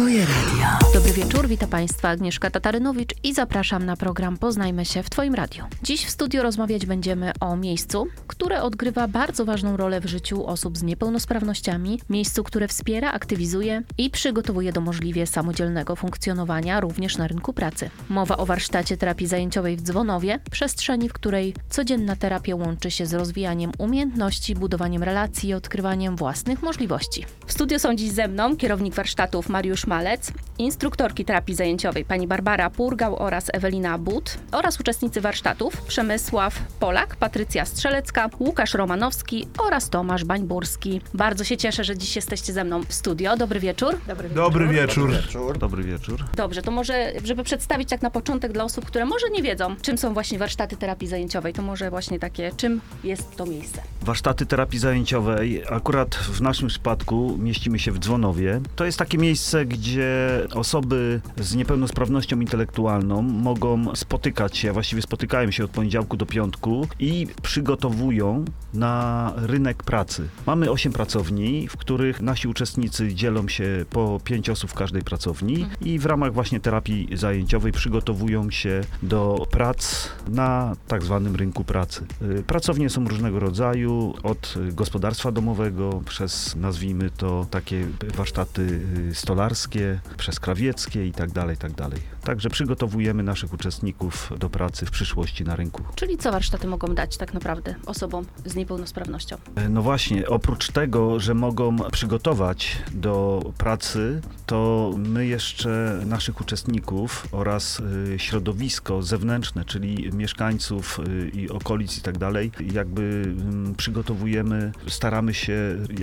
Twoje radio. Dobry wieczór, witam Państwa, Agnieszka Tatarynowicz i zapraszam na program Poznajmy się w Twoim radiu. Dziś w studio rozmawiać będziemy o miejscu, które odgrywa bardzo ważną rolę w życiu osób z niepełnosprawnościami, miejscu, które wspiera, aktywizuje i przygotowuje do możliwie samodzielnego funkcjonowania również na rynku pracy. Mowa o warsztacie terapii zajęciowej w Dzwonowie, przestrzeni, w której codzienna terapia łączy się z rozwijaniem umiejętności, budowaniem relacji i odkrywaniem własnych możliwości. W studiu są dziś ze mną kierownik warsztatów Mariusz Malec, instruktorki terapii zajęciowej pani Barbara Purgał oraz Ewelina But oraz uczestnicy warsztatów Przemysław Polak, Patrycja Strzelecka, Łukasz Romanowski oraz Tomasz Bańburski. Bardzo się cieszę, że dziś jesteście ze mną w studio. Dobry wieczór. Dobry wieczór. Dobry wieczór. Dobrze, to może, żeby przedstawić tak na początek dla osób, które może nie wiedzą, czym są właśnie warsztaty terapii zajęciowej, to może właśnie takie, czym jest to miejsce? Warsztaty terapii zajęciowej, akurat w naszym przypadku mieścimy się w Dzwonowie. To jest takie miejsce, gdzie osoby z niepełnosprawnością intelektualną mogą spotykać się, właściwie spotykają się od poniedziałku do piątku i przygotowują na rynek pracy. Mamy 8 pracowni, w których nasi uczestnicy dzielą się po 5 osób w każdej pracowni i w ramach właśnie terapii zajęciowej przygotowują się do prac na tak zwanym rynku pracy. Pracownie są różnego rodzaju, od gospodarstwa domowego przez, nazwijmy to, takie warsztaty stolarskie, przez krawieckie i tak dalej, tak dalej. Także przygotowujemy naszych uczestników do pracy w przyszłości na rynku. Czyli co warsztaty mogą dać tak naprawdę osobom z niepełnosprawnością? No właśnie, oprócz tego, że mogą przygotować do pracy, to my jeszcze naszych uczestników oraz środowisko zewnętrzne, czyli mieszkańców i okolic i tak dalej, jakby przygotowujemy, staramy się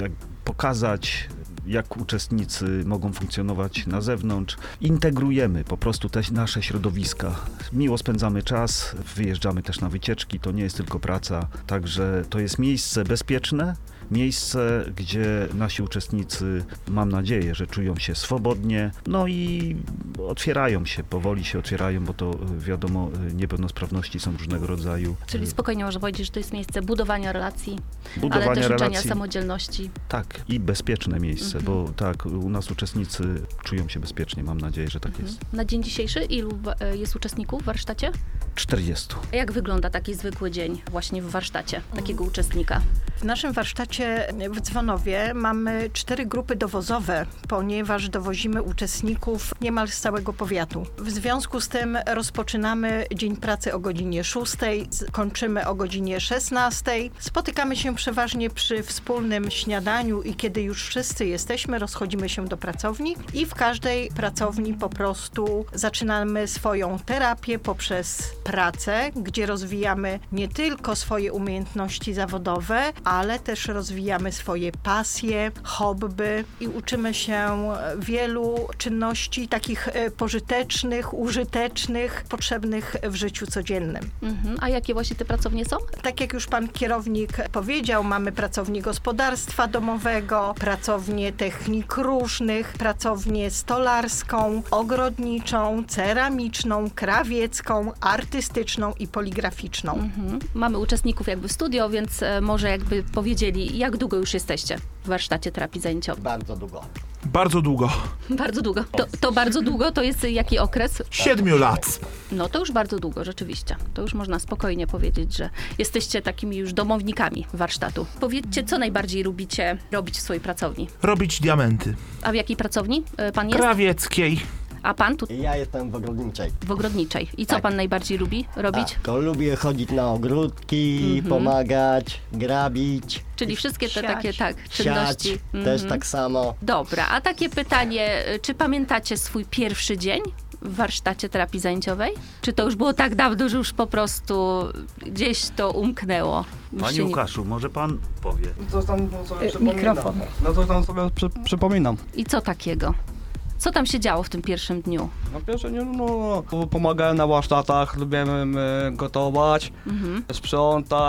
pokazać, jak uczestnicy mogą funkcjonować na zewnątrz. Integrujemy po prostu te nasze środowiska. Miło spędzamy czas, wyjeżdżamy też na wycieczki, to nie jest tylko praca, także to jest miejsce bezpieczne, miejsce, gdzie nasi uczestnicy, mam nadzieję, że czują się swobodnie, no i otwierają się, powoli się otwierają, bo to wiadomo, niepełnosprawności są różnego rodzaju. Czyli spokojnie można powiedzieć, że to jest miejsce budowania relacji, ale też życzenia samodzielności. Tak, i bezpieczne miejsce, bo tak, u nas uczestnicy czują się bezpiecznie, mam nadzieję, że tak jest. Na dzień dzisiejszy ilu jest uczestników w warsztacie? 40. A jak wygląda taki zwykły dzień właśnie w warsztacie takiego uczestnika? W naszym warsztacie w Dzwonowie mamy 4 grupy dowozowe, ponieważ dowozimy uczestników niemal z całego powiatu. W związku z tym rozpoczynamy dzień pracy o godzinie 6, kończymy o godzinie 16. Spotykamy się przeważnie przy wspólnym śniadaniu i kiedy już wszyscy jesteśmy, rozchodzimy się do pracowni i w każdej pracowni po prostu zaczynamy swoją terapię poprzez pracę, gdzie rozwijamy nie tylko swoje umiejętności zawodowe, ale też rozwijamy swoje pasje, hobby i uczymy się wielu czynności takich pożytecznych, użytecznych, potrzebnych w życiu codziennym. A jakie właśnie te pracownie są? Tak jak już pan kierownik powiedział, mamy pracownię gospodarstwa domowego, pracownię technik różnych, pracownię stolarską, ogrodniczą, ceramiczną, krawiecką, artystyczną i poligraficzną. Mamy uczestników jakby w studio, więc może jakby powiedzieli, jak długo już jesteście w warsztacie terapii zajęciowej? Bardzo długo. Bardzo długo. Bardzo długo. To bardzo długo? To jest jaki okres? 7 lat. No to już bardzo długo, rzeczywiście. To już można spokojnie powiedzieć, że jesteście takimi już domownikami warsztatu. Powiedzcie, co najbardziej lubicie robić w swojej pracowni? Robić diamenty. A w jakiej pracowni pan jest? Krawieckiej. A pan tu? Ja jestem w ogrodniczej. W ogrodniczej. I co Tak. pan najbardziej lubi robić? Tak, to lubię chodzić na ogródki, pomagać, grabić, Czyli wszystkie te Siać. takie, tak, siać, czynności. też tak samo. Dobra, a takie pytanie, czy pamiętacie swój pierwszy dzień w warsztacie terapii zajęciowej? Czy to już było tak dawno, że już po prostu gdzieś to umknęło? Już Panie się nie- Łukaszu, może pan powie? Coś tam sobie przypominam. Mikrofon. No coś tam sobie przypominam. I co takiego? Co tam się działo w tym pierwszym dniu? Na pierwsze nie, pomagałem na warsztatach, lubiłem gotować, sprzątać,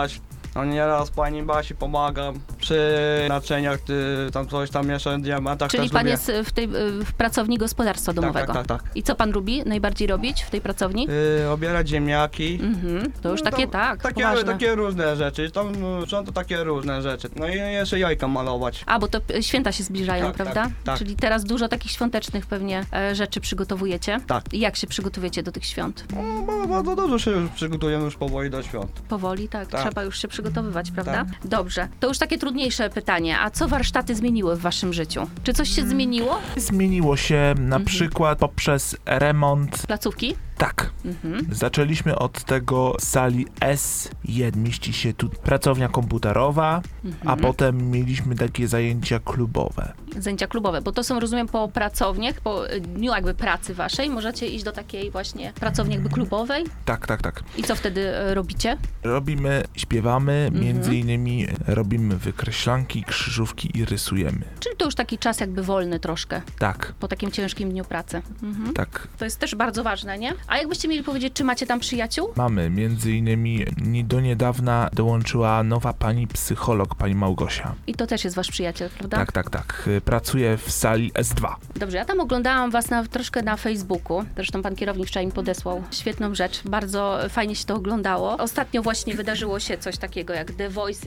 No nieraz pani Basi pomagam przy naczyniach, tam coś tam jeszcze diamentach Czyli też pan lubię. jest w pracowni gospodarstwa domowego. Tak. I co pan lubi najbardziej robić w tej pracowni? Obierać ziemniaki. To już takie, poważne. Takie różne rzeczy, tam są to takie różne rzeczy. No i jeszcze jajka malować. A, bo to święta się zbliżają, Tak, prawda? tak. Czyli teraz dużo takich świątecznych pewnie rzeczy przygotowujecie. Tak. I jak się przygotowujecie do tych świąt? No, bardzo dużo się już przygotujemy już powoli do świąt. Powoli, tak? Tak. Trzeba już się przygotowywać, prawda? Tak. Dobrze. To już takie trudniejsze pytanie. A co warsztaty zmieniły w waszym życiu? Czy coś się zmieniło? Zmieniło się na przykład poprzez remont. Placówki? Tak. Zaczęliśmy od tego sali S1. Mieści się tu pracownia komputerowa, a potem mieliśmy takie zajęcia klubowe. Zajęcia klubowe, bo to są, rozumiem, po pracowniach, po dniu jakby pracy waszej, możecie iść do takiej właśnie pracowni jakby klubowej. Tak. I co wtedy robicie? Robimy, śpiewamy, między innymi robimy wykreślanki, krzyżówki i rysujemy. Czyli to już taki czas jakby wolny troszkę, Tak, po takim ciężkim dniu pracy. tak. To jest też bardzo ważne, nie? A jakbyście mieli powiedzieć, czy macie tam przyjaciół? Mamy, między innymi do niedawna dołączyła nowa pani psycholog, pani Małgosia. I to też jest wasz przyjaciel, prawda? Tak. Pracuje w sali S2. Dobrze, ja tam oglądałam was troszkę na Facebooku. Zresztą pan kierownik wczoraj mi podesłał świetną rzecz. Bardzo fajnie się to oglądało. Ostatnio właśnie wydarzyło się coś takiego jak The Voice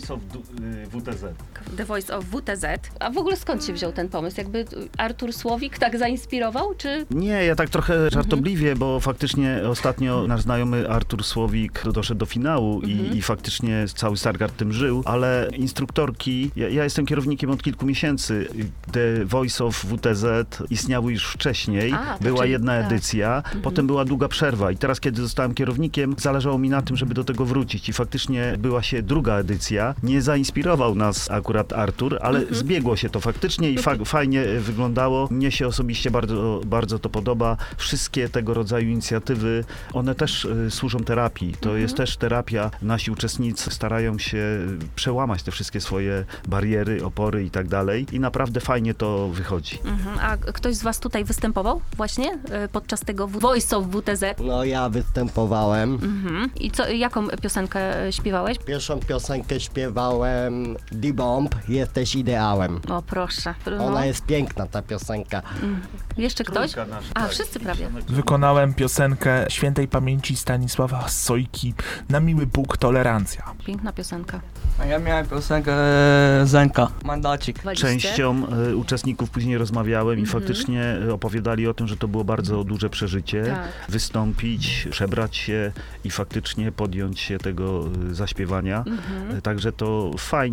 of WTZ. A w ogóle skąd się wziął ten pomysł? Jakby Artur Słowik tak zainspirował, czy... Nie, ja tak trochę żartobliwie, bo faktycznie ostatnio nasz znajomy Artur Słowik doszedł do finału i faktycznie cały Stargard tym żył, ale instruktorki, ja jestem kierownikiem od kilku miesięcy, The Voice of WTZ istniały już wcześniej, A, to była czyli- jedna tak. edycja, potem była długa przerwa i teraz, kiedy zostałem kierownikiem, zależało mi na tym, żeby do tego wrócić i faktycznie była się druga edycja. Nie zainspirował nas akurat Artur, ale zbiegło się to faktycznie i fajnie wyglądało. Mnie się osobiście bardzo, bardzo to podoba. Wszystkie tego rodzaju inicjatywy, one też służą terapii. To jest też terapia. Nasi uczestnicy starają się przełamać te wszystkie swoje bariery, opory i tak dalej i naprawdę fajnie to wychodzi. A ktoś z was tutaj występował właśnie podczas tego Voice of WTZ? No ja występowałem. I jaką piosenkę śpiewałeś? Pierwszą piosenkę śpiewałem The Bomb, Jesteś ideałem. O, proszę. No. Ona jest piękna, ta piosenka. Jeszcze ktoś? Trójka nasza, A, tak. wszyscy prawie. Wykonałem piosenkę świętej pamięci Stanisława Sojki Na miły Bóg tolerancja. Piękna piosenka. A ja miałem piosenkę Zenka, Mandacik. Waliście? Częścią uczestników później rozmawiałem i faktycznie opowiadali o tym, że to było bardzo duże przeżycie. Tak. Wystąpić, przebrać się i faktycznie podjąć się tego zaśpiewania. Także to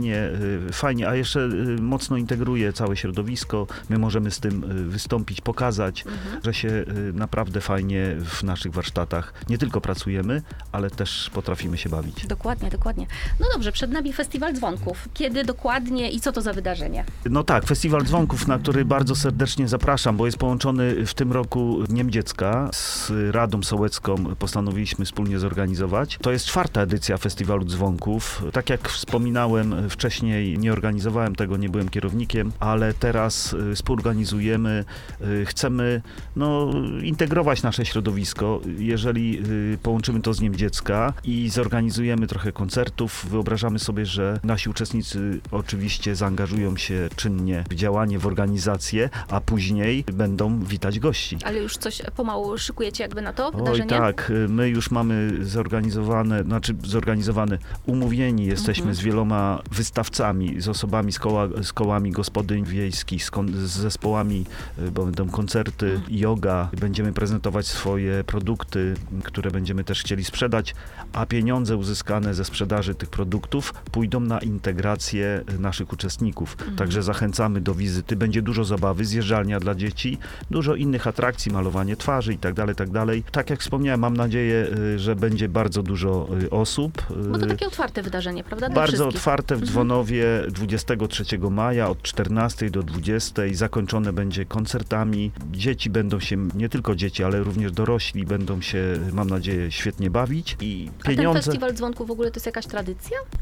fajnie, a jeszcze mocno integruje całe środowisko. My możemy z tym wystąpić, pokazać, że się naprawdę fajnie w naszych warsztatach nie tylko pracujemy, ale też potrafimy się bawić. Dokładnie. No dobrze, przed nami Festiwal Dzwonków. Kiedy dokładnie i co to za wydarzenie? No tak, Festiwal Dzwonków, na który bardzo serdecznie zapraszam, bo jest połączony w tym roku Dniem Dziecka z Radą Sołecką. Postanowiliśmy wspólnie zorganizować. To jest 4. edycja Festiwalu Dzwonków. Tak jak wspominałem wcześniej, nie organizowałem tego, nie byłem kierownikiem, ale teraz współorganizujemy. Chcemy integrować nasze środowisko. Jeżeli połączymy to z Dniem Dziecka i zorganizujemy trochę koncertów, wyobrażamy sobie, że nasi uczestnicy oczywiście zaangażują się czynnie w działanie, w organizację, a później będą witać gości. Ale już coś pomału szykujecie jakby na to Oj wydarzenie? tak, my już mamy zorganizowane, umówieni jesteśmy z wieloma wystawcami, z osobami z kołami gospodyń wiejskich, z zespołami, bo będą koncerty, yoga, będziemy prezentować swoje produkty, które będziemy też chcieli sprzedać, a pieniądze uzyskane ze sprzedaży tych produktów pójdą na integrację naszych uczestników. Także zachęcamy do wizyty. Będzie dużo zabawy, zjeżdżalnia dla dzieci, dużo innych atrakcji, malowanie twarzy i tak dalej. Tak jak wspomniałem, mam nadzieję, że będzie bardzo dużo osób. Bo to takie otwarte wydarzenie, prawda? Dla Bardzo wszystkich. otwarte w Dzwonowie 23 maja od 14 do 20. Zakończone będzie koncertami. Dzieci będą się, nie tylko dzieci, ale również dorośli będą się, mam nadzieję, świetnie bawić i A ten pieniądze. Festiwal Dzwonków w ogóle to jest jakaś tradycja? No to może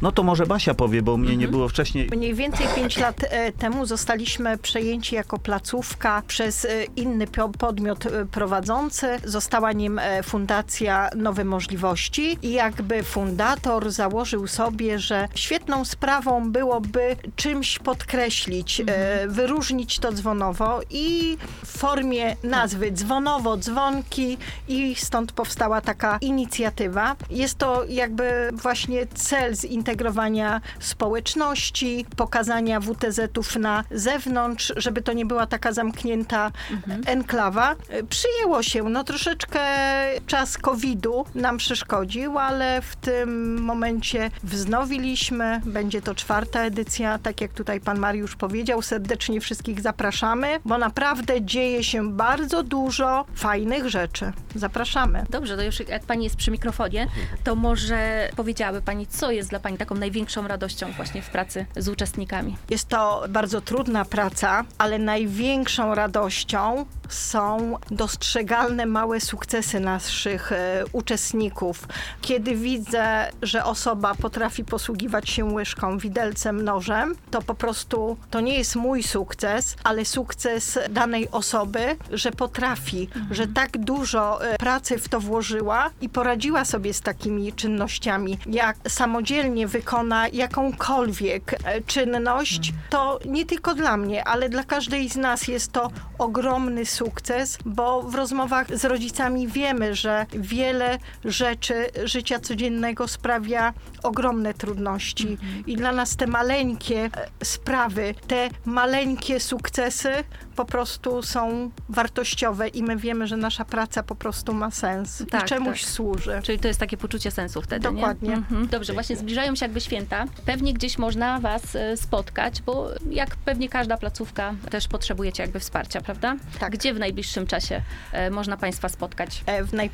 może Basia powie, bo mnie nie było wcześniej. Mniej więcej 5 lat temu zostaliśmy przejęci jako placówka przez inny podmiot prowadzący. Została nim Fundacja Nowe Możliwości i jakby fundator założył sobie, że świetną sprawą byłoby czymś podkreślić, wyróżnić to Dzwonowo i w formie nazwy Dzwonowo, dzwonki i stąd powstała taka inicjatywa. Jest to jakby właśnie cel zintegrowania społeczności, pokazania WTZ-ów na zewnątrz, żeby to nie była taka zamknięta enklawa. Przyjęło się, no troszeczkę czas COVID-u nam przeszkodził, ale w tym momencie wznowiliśmy, będzie to 4. edycja, tak jak tutaj pan Mariusz powiedział, serdecznie wszystkich zapraszamy, bo naprawdę dzieje się bardzo dużo fajnych rzeczy. Zapraszamy. Dobrze, to już jak pani jest przy mikrofonie, to może powiedziałaby pani, co jest dla pani taką największą radością właśnie w pracy z uczestnikami? Jest to bardzo trudna praca, ale największą radością są dostrzegalne małe sukcesy naszych uczestników. Kiedy widzę, że osoba potrafi posługiwać się łyżką, widelcem, nożem, to po prostu to nie jest mój sukces, ale sukces danej osoby, że potrafi, że tak dużo pracy w to włożyła i poradziła sobie z takimi czynnościami. Jak samodzielnie wykona jakąkolwiek czynność, to nie tylko dla mnie, ale dla każdej z nas jest to ogromny sukces, bo w rozmowach z rodzicami wiemy, że wiele rzeczy życia codziennego sprawia ogromne trudności. I dla nas te maleńkie sprawy, te maleńkie sukcesy po prostu są wartościowe i my wiemy, że nasza praca po prostu ma sens i czemuś służy. Czyli to jest takie poczucie sensu wtedy, Dokładnie. nie? Dobrze, właśnie zbliżają się jakby święta. Pewnie gdzieś można was spotkać, bo jak pewnie każda placówka też potrzebujecie jakby wsparcia, prawda? Tak. Gdzie w najbliższym czasie można państwa spotkać?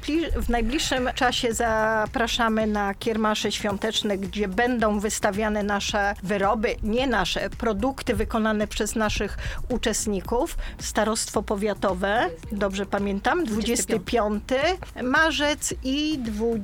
W najbliższym czasie zapraszamy na kiermasze świąteczne, gdzie będą wystawiane nasze wyroby, nie nasze, produkty wykonane przez naszych uczestników. Starostwo Powiatowe, dobrze pamiętam, 25 marzec i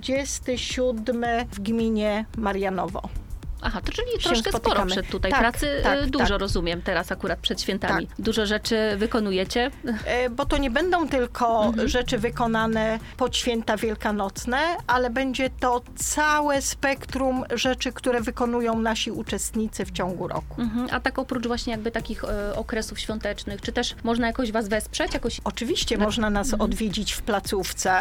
27 w gminie Marianowo. Aha, to czyli się troszkę sporo spotykamy. przed tutaj Tak, pracy. tak, Dużo tak. rozumiem teraz akurat przed świętami. Tak. Dużo rzeczy wykonujecie. Bo to nie będą tylko rzeczy wykonane pod święta wielkanocne, ale będzie to całe spektrum rzeczy, które wykonują nasi uczestnicy w ciągu roku. A tak oprócz właśnie jakby takich okresów świątecznych, czy też można jakoś was wesprzeć? Oczywiście można nas odwiedzić w placówce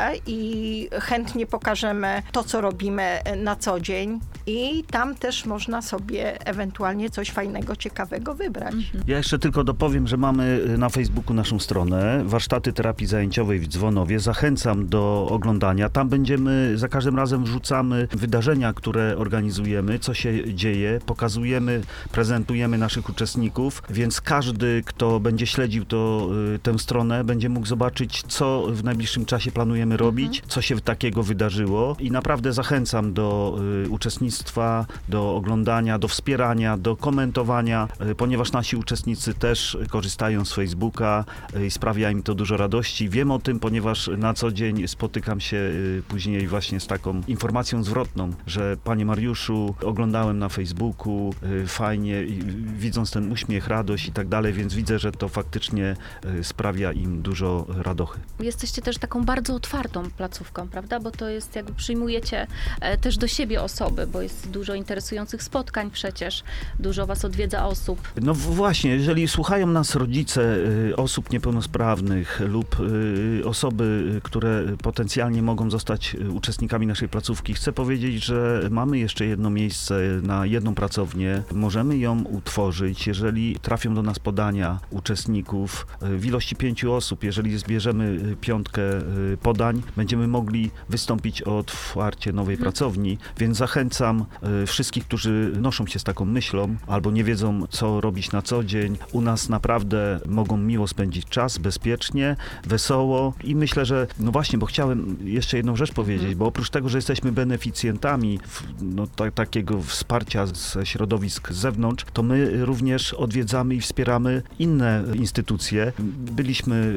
i chętnie pokażemy to, co robimy na co dzień i tam też można sobie ewentualnie coś fajnego, ciekawego wybrać. Ja jeszcze tylko dopowiem, że mamy na Facebooku naszą stronę Warsztaty Terapii Zajęciowej w Dzwonowie. Zachęcam do oglądania. Tam za każdym razem wrzucamy wydarzenia, które organizujemy, co się dzieje, pokazujemy, prezentujemy naszych uczestników, więc każdy, kto będzie śledził tę stronę, będzie mógł zobaczyć, co w najbliższym czasie planujemy robić, co się takiego wydarzyło i naprawdę zachęcam do uczestnictwa, do oglądania, do wspierania, do komentowania, ponieważ nasi uczestnicy też korzystają z Facebooka i sprawia im to dużo radości. Wiem o tym, ponieważ na co dzień spotykam się później właśnie z taką informacją zwrotną, że panie Mariuszu, oglądałem na Facebooku, fajnie, widząc ten uśmiech, radość i tak dalej, więc widzę, że to faktycznie sprawia im dużo radochy. Jesteście też taką bardzo otwartą placówką, prawda? Bo to jest jakby przyjmujecie też do siebie osoby, bo jest dużo interesujących spotkań przecież, dużo was odwiedza osób. No właśnie, jeżeli słuchają nas rodzice osób niepełnosprawnych lub osoby, które potencjalnie mogą zostać uczestnikami naszej placówki, chcę powiedzieć, że mamy jeszcze jedno miejsce na jedną pracownię. Możemy ją utworzyć, jeżeli trafią do nas podania uczestników w ilości 5 osób. Jeżeli zbierzemy 5 podań, będziemy mogli wystąpić o otwarcie nowej pracowni, więc zachęcam wszystkich, którzy noszą się z taką myślą albo nie wiedzą, co robić na co dzień. U nas naprawdę mogą miło spędzić czas, bezpiecznie, wesoło i myślę, że no właśnie, bo chciałem jeszcze jedną rzecz powiedzieć, bo oprócz tego, że jesteśmy beneficjentami takiego wsparcia ze środowisk z zewnątrz, to my również odwiedzamy i wspieramy inne instytucje. Byliśmy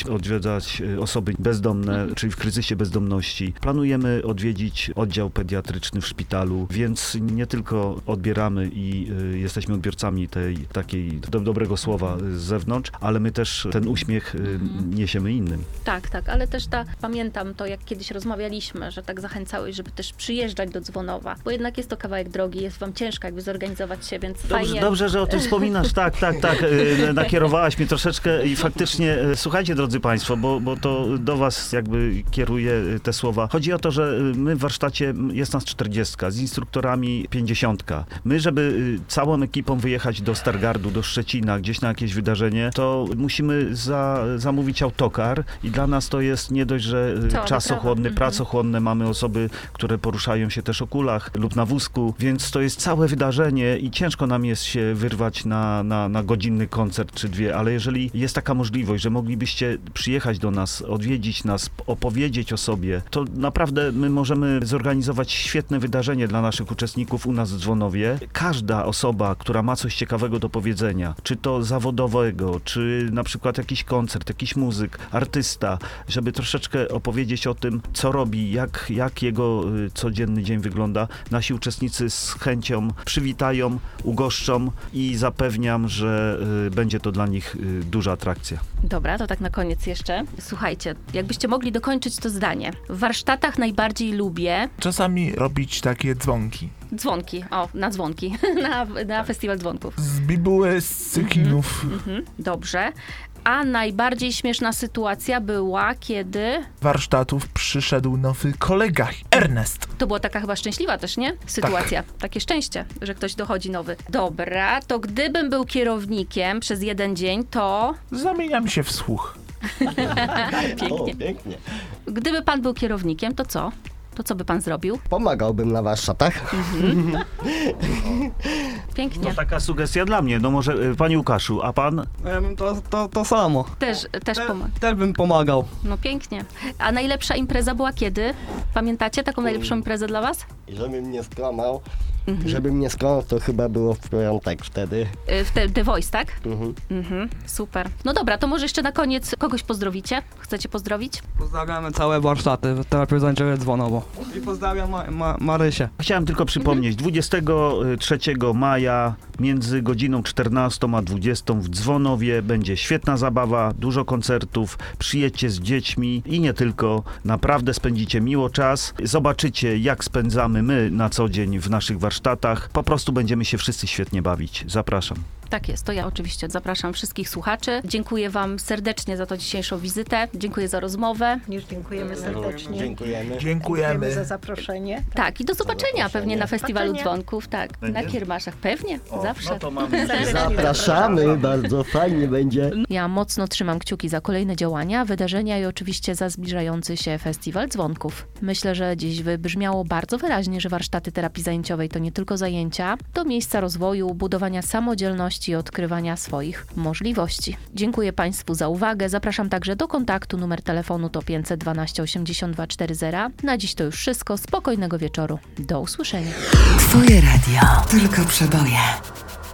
odwiedzać osoby bezdomne, czyli w kryzysie bezdomności. Planujemy odwiedzić oddział pediatryczny pediatryczny w szpitalu, więc nie tylko odbieramy i jesteśmy odbiorcami tej takiej dobrego słowa z zewnątrz, ale my też ten uśmiech niesiemy innym. Tak, ale też pamiętam to, jak kiedyś rozmawialiśmy, że tak zachęcałeś, żeby też przyjeżdżać do Dzwonowa, bo jednak jest to kawałek drogi, jest wam ciężko jakby zorganizować się, więc fajnie. Dobrze, że o tym wspominasz, tak. Nakierowałaś mnie troszeczkę i faktycznie, słuchajcie drodzy Państwo, bo to do was jakby kieruję te słowa. Chodzi o to, że my w warsztacie, jest nas 40, z instruktorami 50. My, żeby całą ekipą wyjechać do Stargardu, do Szczecina, gdzieś na jakieś wydarzenie, to musimy zamówić autokar i dla nas to jest nie dość, że czasochłonny, pracochłonne, mamy osoby, które poruszają się też o kulach lub na wózku, więc to jest całe wydarzenie i ciężko nam jest się wyrwać na godzinny koncert czy dwie, ale jeżeli jest taka możliwość, że moglibyście przyjechać do nas, odwiedzić nas, opowiedzieć o sobie, to naprawdę my możemy zorganizować świetne wydarzenie dla naszych uczestników u nas w Dzwonowie. Każda osoba, która ma coś ciekawego do powiedzenia, czy to zawodowego, czy na przykład jakiś koncert, jakiś muzyk, artysta, żeby troszeczkę opowiedzieć o tym, co robi, jak jego codzienny dzień wygląda. Nasi uczestnicy z chęcią przywitają, ugoszczą i zapewniam, że będzie to dla nich duża atrakcja. Dobra, to tak na koniec jeszcze. Słuchajcie, jakbyście mogli dokończyć to zdanie. W warsztatach najbardziej lubię... Czasami robić takie dzwonki. Dzwonki, na dzwonki, na festiwal dzwonków. Z bibuły, z cykinów. Dobrze. A najbardziej śmieszna sytuacja była, kiedy... Warsztatów przyszedł nowy kolega, Ernest. To była taka chyba szczęśliwa też, nie? Sytuacja. Tak. Takie szczęście, że ktoś dochodzi nowy. Dobra, to gdybym był kierownikiem przez jeden dzień, to... Zamieniam się w słuch. Pięknie. Gdyby pan był kierownikiem, to co? To co by pan zrobił? Pomagałbym na warsztatach. Pięknie. No taka sugestia dla mnie. No może panie Łukaszu, a pan? To samo. Też pomaga. Też bym pomagał. No pięknie. A najlepsza impreza była kiedy? Pamiętacie taką najlepszą imprezę dla was? Żebym nie skłamał, to chyba było w piątek wtedy. The Voice, tak? Super. No dobra, to może jeszcze na koniec kogoś pozdrowicie? Chcecie pozdrowić? Pozdrawiamy całe warsztaty terapii zajęciowej Dzwonowo. I pozdrawiam Marysię. Chciałem tylko przypomnieć, 23 maja między godziną 14 a 20 w Dzwonowie będzie świetna zabawa, dużo koncertów, przyjedźcie z dziećmi i nie tylko, naprawdę spędzicie miło czas, zobaczycie jak spędzamy my na co dzień w naszych warsztatach, po prostu będziemy się wszyscy świetnie bawić. Zapraszam. Tak jest, to ja oczywiście zapraszam wszystkich słuchaczy. Dziękuję wam serdecznie za tą dzisiejszą wizytę. Dziękuję za rozmowę. Już dziękujemy serdecznie. Dziękujemy. Za zaproszenie. Tak, i do zobaczenia pewnie na Festiwalu Dzwonków. Tak, na kiermaszach. Pewnie, zawsze. No to mamy. Zapraszamy, bardzo fajnie będzie. Ja mocno trzymam kciuki za kolejne działania, wydarzenia i oczywiście za zbliżający się Festiwal Dzwonków. Myślę, że dziś wybrzmiało bardzo wyraźnie, że warsztaty terapii zajęciowej to nie tylko zajęcia, to miejsca rozwoju, budowania samodzielności i odkrywania swoich możliwości. Dziękuję Państwu za uwagę. Zapraszam także do kontaktu. Numer telefonu to 512 82 40. Na dziś to już wszystko. Spokojnego wieczoru. Do usłyszenia. Twoje radio. Tylko przeboje.